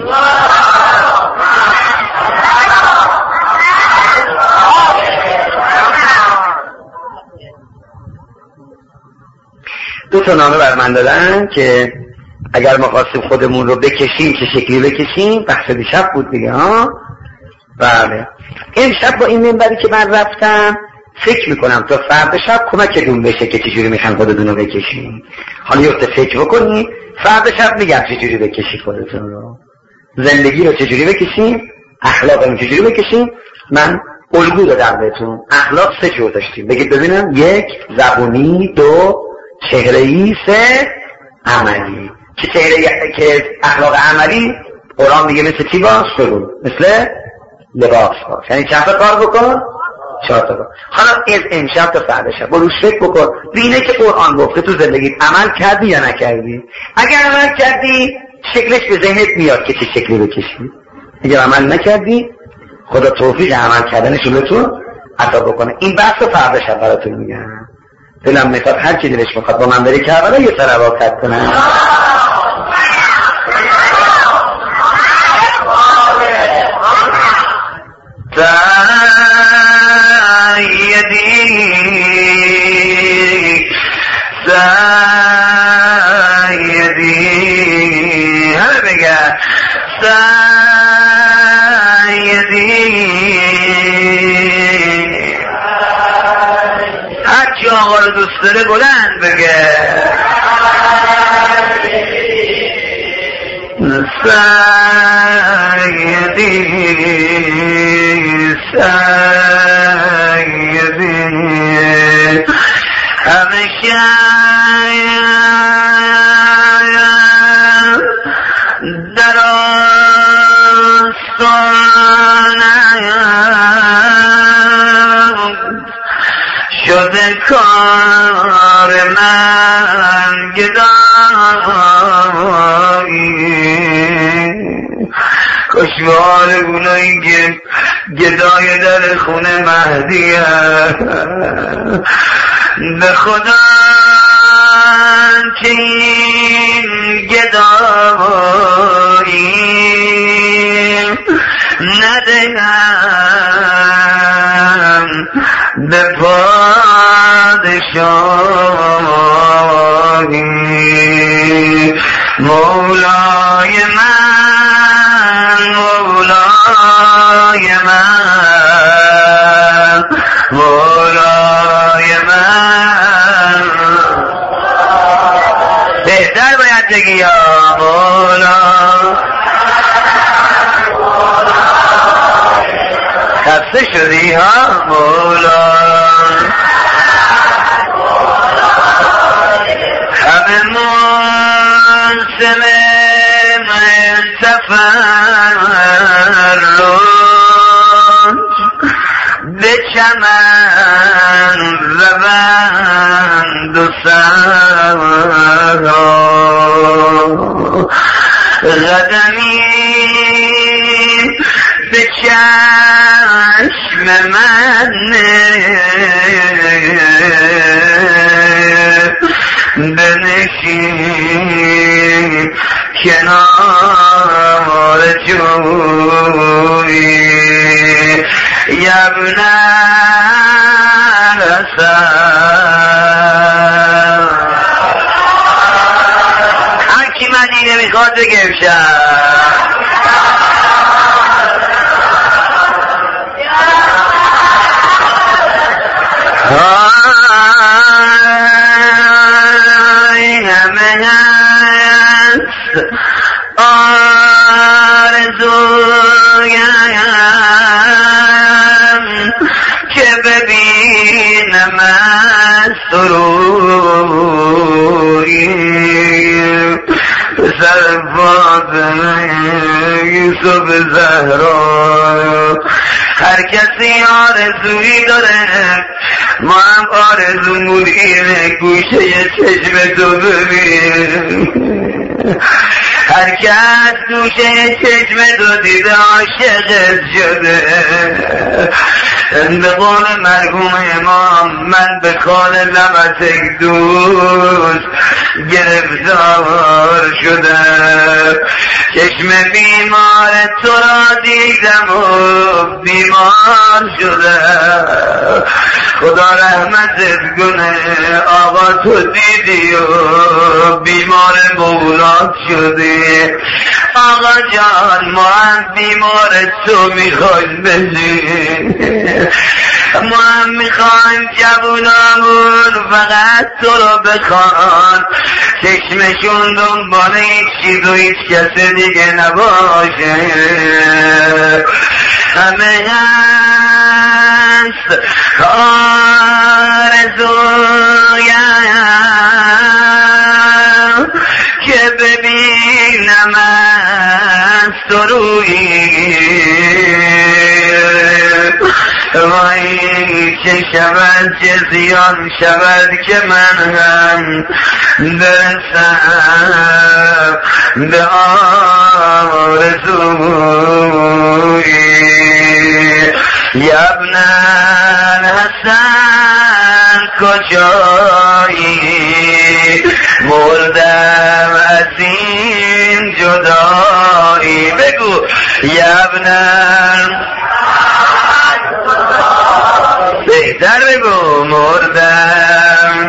دو تا نامه بر من دادن که اگر ما خواستیم خودمون رو بکشیم چه شکلی بکشیم. بحث دیشب بود دیگه ها. بله امشب با این منبری که من رفتم فکر میکنم تا فردا شب کمکتون بشه که چجوری میخوان خودتون رو بکشیم. حالا یه فکر بکنید، فردا شب میگم چجوری بکشید خودتون رو، زندگی رو چجوری بکشیم، اخلاق رو چجوری بکشیم. من الگو دادم بهتون. اخلاق 3 جور داشتیم، بگید ببینم. 1 زبونی، 2 چهره‌ای، 3 عملی. که چهره که اخلاق عملی قرآن میگه مثل چی باش؟ بگو مثل لباس باش، یعنی چند تا کار بکن؟ 4 تا کار. حالا از امشب تا فردا شب بروش فکر بکن بینه که قرآن گفته تو زندگیت عمل کردی یا نکردی. اگر عمل کردی شکلش به ذهنت میاد که چه شکلی بکشی، اگر عمل نکردی خدا توفیق عمل کردنش رو بهتون عطا بکنه. این بحث رو فردا شب براتون میگم. دلم میخواد هر کی دلش میخواد با من بری کربلا یه صلوات کنه. سیدی همه بگه سیدی. هرچی آقا رو دوست داره بلند بگه سیدی. سیدی همیشه در آستانم شده کار من گدایی کشوار اونایی که گدای در خونه مهدی به خدا که این گدایی ندهم به پادشاهی مولای من مولای من مولای من بهتر باید بگی یا مولا خسته شدی ها مولا همه موسم تفرج به چمن روند و سرها قدمی به چشم من بنشین کنار جوی یبن الحسن هرکی مدینه میخواد بگه امشب همه هست آرزویم که ببینم از سروری پسر فاطمه یوسف زهرا هر کسی آرزویی داره ما هم آرزومون اینه گوشه چشم تو ببین هر کس گوشه چشم تو دیده عاشقت شده به قول مرحوم امام من به خال لبت دوست گرفتار شده چشم بیمار تو را دیدم و بیمار شده خدا رحمتت کنه آقا تو دیدی و بیمار مولاد شدی آقا جان ما هم بیمار تو میخوایم بشیم ما هم میخوایم جوونامون فقط تو رو بخوان چشمشون دنبال هیچ چیز و هیچ کس دیگه نباشه همه هست آرزویم که ببینم از تو روی وای چه شود چه زیان شود که من هم برسم به آرزوی یبن الحسن کجایی مردم از این جدایی بگو یبن بهتر بگو مردم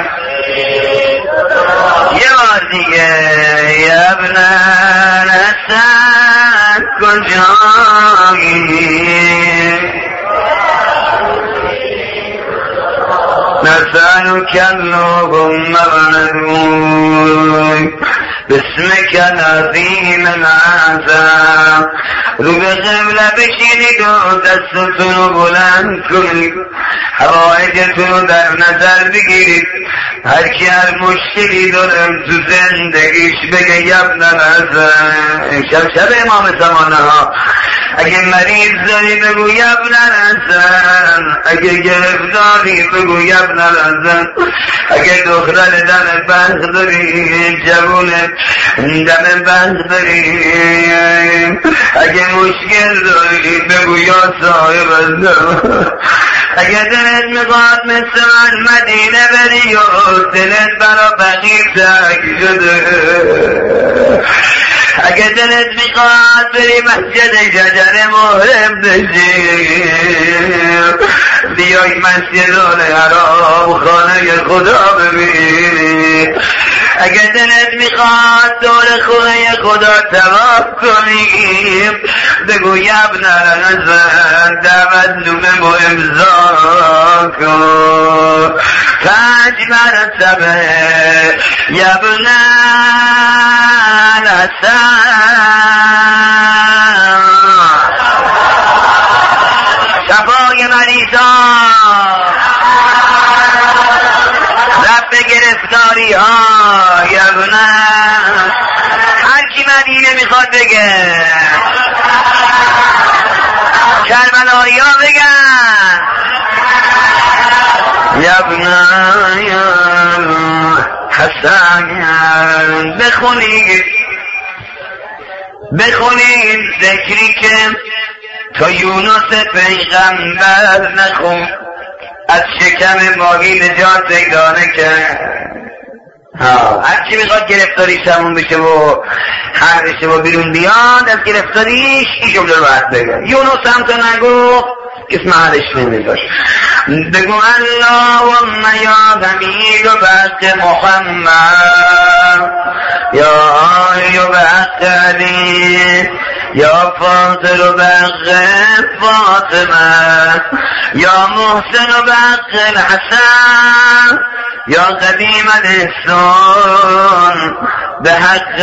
یه بار دیگه یبن الحسن کجایی نسألك اللهم وندعوك باسمك العظيم الأعظم رو به قبله بشینید و دستتون رو بلند کنید، حوائجتون رو در نظر بگیرید. هر کی هر مشکلی دارم تو زندگیش بگه یبن الحسن. شب امام زمانه ها اگه مریض داری بگو یبن الحسن، اگه گرفتاری بگو یبن الحسن، اگه دختر دم بند داری جوونه دم بند داری، اگه مشکل داری بگو یا صاحب الزمان، اگه دلت میخواد مثل من مدینه بری و دلت برا بقیه تک شده، اگه دلت میخواد بری مسجد شجر محرم بشی، بیای مسجد الحرام خانه خدا ببین، اگه دلت میخواد دور خونه خدا طواف کنی بگو یبن الحسن دعوت نومه و امضا کن 5 مرتبه یبن الحسن. شفای مریضان، رب گرفتاری ها یبن، هر کی مدینه میخواد بگه، کربلایی ها بگن یبن حسن. بخونید ذکری که تا یونس پیغمبر نخون، از شکم ماهی نجات پیدا نکرد. هر چی میخواد گرفتاریش همون بشه و هر بشه و بیرون بیاد از گرفتاریش این جمله رو باید بگه. یونس هم تا نگفت اسم حدش نمیداشت. بگو اللهم یا حمید و بحق محمد، یا آلی و بحق علی، یا فاضل و بحق فاطمه، یا محسن و بحق الحسن، یا قدیم الاحسان به حق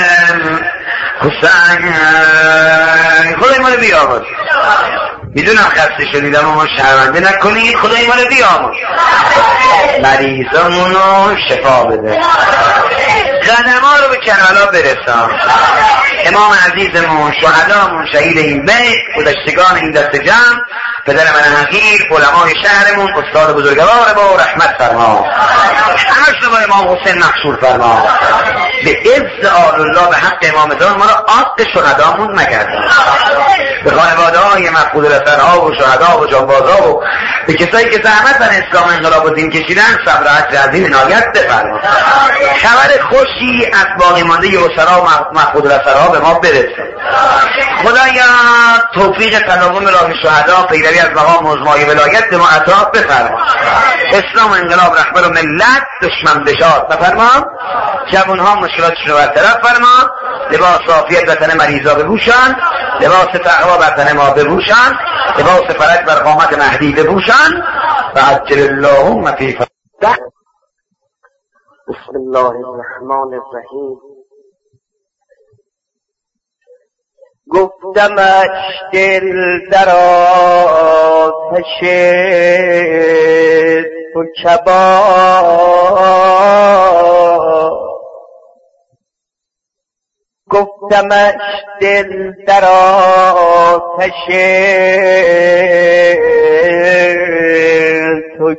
حسین. خدای ما رو بیامرز. میدونم خسته شدیدم اما شرمنده نکنید. خدای ما رو بیامرز، مریضامونو شفا بده، قدم‌ها رو به کربلا برسان. امام عزیزمون، شهدامون، شهید این بیت، گذشتگان این دست جمع، پدر من حقیر، علمای شهرمون، استاد بزرگوار با رحمت فرما، همش رو با امام حسین مقصور فرما. به عز آل الله به حق امام زمان ما رو عاق شهدامون مگردن، به خانواده های مفقود رسنها و شهدا و جانبازها و به کسایی که زحمت بر اسلام انقلاب و دین کشیدن صبر و عجز عظیم عنایت بفرما. خبر خوشی از باقی مانده اسرا و مفقود رسنها به ما برسه. خدایا توفیق تداوم راه شهدا، پیروی از مقام عظمای ولایت به ما عطا بفرما. اسلام انقلاب رهبر و ملت دشمن بشار بفرما. جوانها مشکلاتشون رو برطرف فرما. لباس عافیت بر تن مریضا بپوشان، لباس تقوا بر تن ما بپوشان، لباس فرج بر قامت مهدی بپوشان. فعجل اللهم فی فرج. بسم الله الرحمن الرحیم. گفتمش دل در آتش تو کباب، گفتمش دل در آتش تو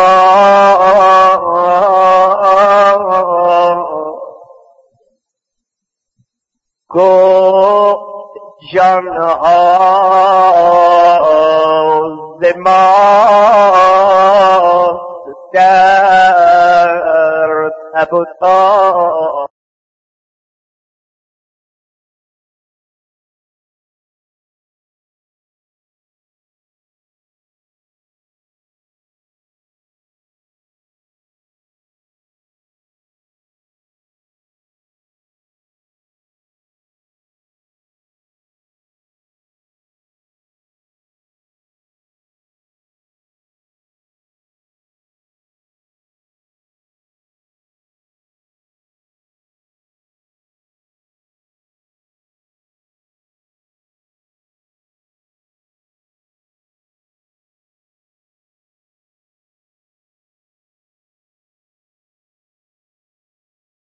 کباب، گفت جانها ز ماست در تب و تاب.